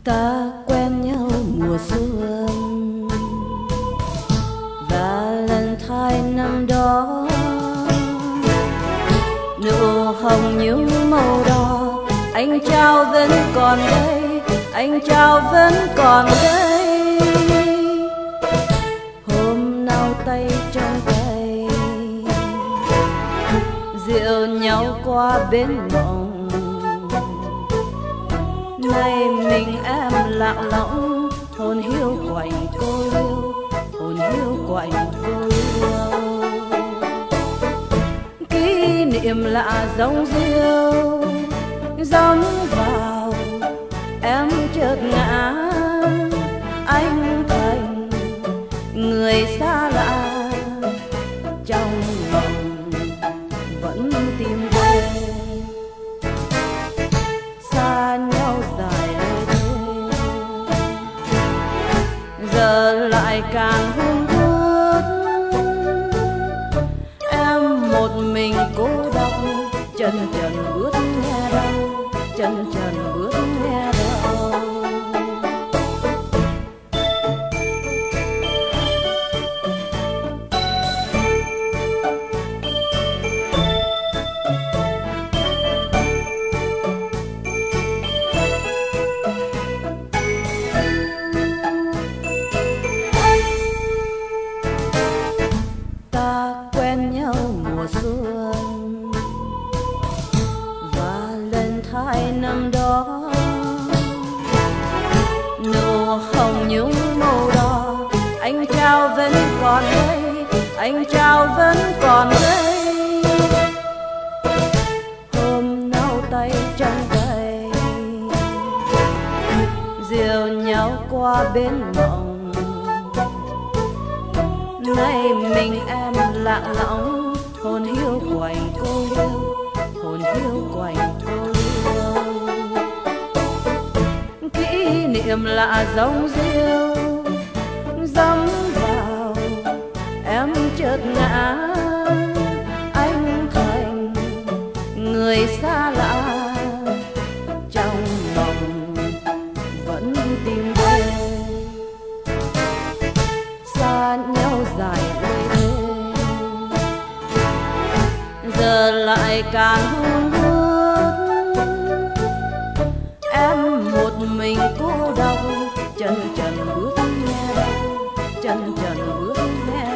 Ta quen nhau mùa xuân, Valentine năm đó, nụ hồng nhung màu đỏ anh trao vẫn còn đây, anh trao vẫn còn đây. Hôm nào tay trong tay dịu nhau qua bến mộng, nay mình em lặng lõng, hồn hiu quạnh cô liêu, hồn hiu quạnh cô liêu. Kỷ niệm lạ giống diêu dẫm vào em chợt ngã, anh thành người xa lạ, trong lòng vẫn tìm về. Xa nhau dài lời thề, giờ lại càng hun hút. Em một mình cô độc, chân trần bước nghe đau, chân trần bước nghe đau. Ta quen nhau mùa xuân, Valentine năm đó, nụ hồng nhung màu đỏ anh trao vẫn còn đây, anh trao vẫn còn đây. Hôm nào tay trong tay dìu nhau qua bến mộng, nay mình em lặng lõng, hồn hiu quạnh cô liêu, hồn hiu quạnh cô liêu. Kỷ niệm lạ giống diêu dẫm vào em chợt ngã, anh thành người xa lạ, trong lòng vẫn tìm về. Xa nhau dài lời thề, giờ lại càng hun hút. Em một mình cô độc, chân trần bước nghe đau, chân trần bước nghe